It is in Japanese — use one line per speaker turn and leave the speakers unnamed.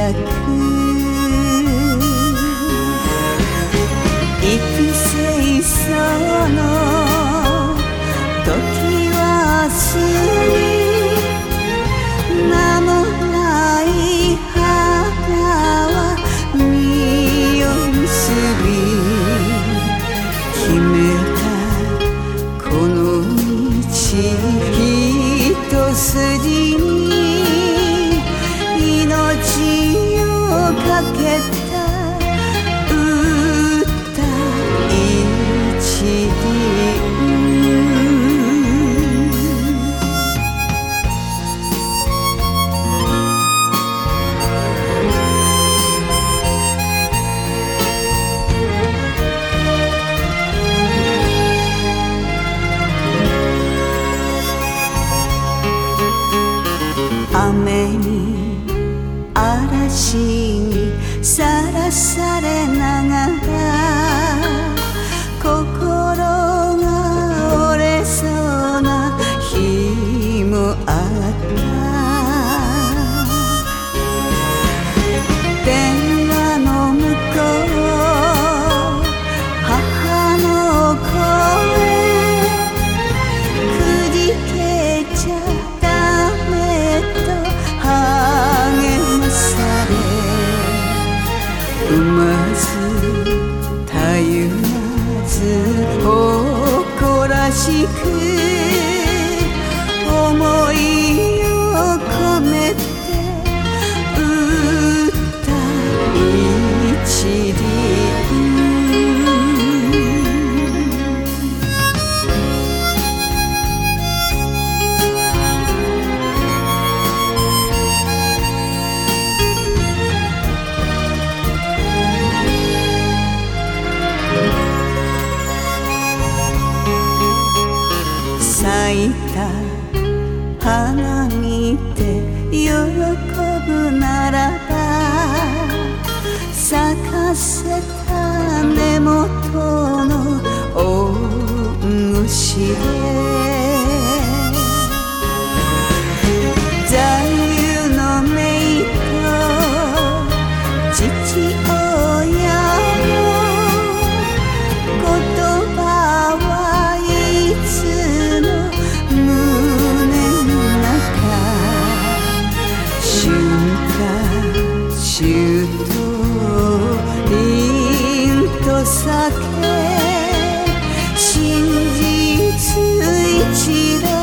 く幾世その時は過ぎ名もない花は実を結び決めたこの道一筋に命をかけた歌一輪雨に嵐にさらされながら心が折れそうな日もあった電話の向こう母の声くじけちゃダメと励まされ産まずたゆまず誇らしく思いを込めて歌一輪咲いた花見て喜ぶならば咲かせた根元の大虫で座右の銘と父親シュート凛と咲け真実一覧